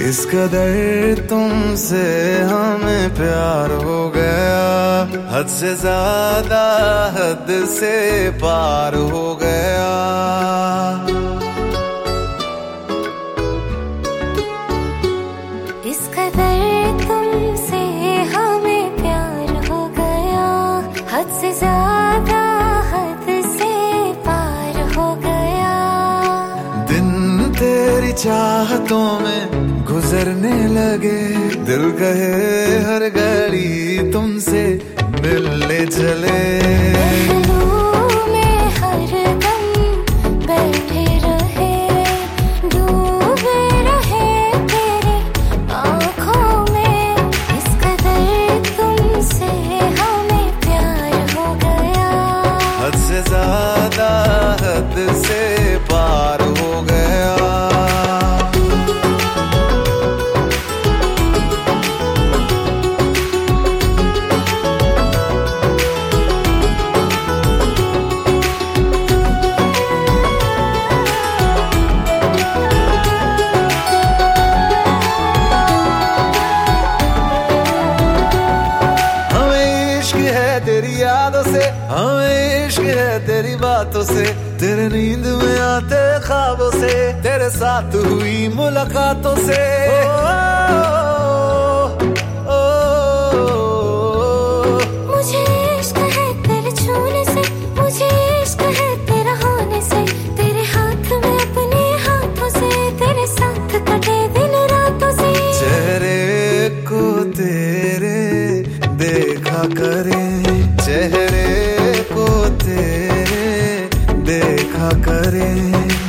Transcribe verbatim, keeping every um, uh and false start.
किस कदर तुमसे हमें प्यार हो गया, हद से ज्यादा हद से पार हो गया। किस कदर तुमसे हमें प्यार हो गया, हद से ज्यादा हद से पार हो गया। दिन तेरी चाहतों में गुजरने लगे, दिल कहे हर घड़ी तुमसे मिलने चले। पहलू में हर दम बैठे रहे, डूबे रहे तेरी आँखों में। इस कदर तुमसे हमें प्यार हो गया, हद से ज्यादा हद से पार हो गया। तेरी यादों से हमें इश्क है, तेरी बातों से, तेरे नींद में आते ख्वाबों से, तेरे साथ हुई मुलाकातों से। ओ, ओ, ओ, ओ, मुझे इश्क है तेरे छूने से, मुझे इश्क है तेरा होने से, तेरे हाथ में अपने हाथों से, तेरे साथ कटे दिन रातों से। चेहरे को तेरे देखा करे, चेहरे को तेरे देखा करे।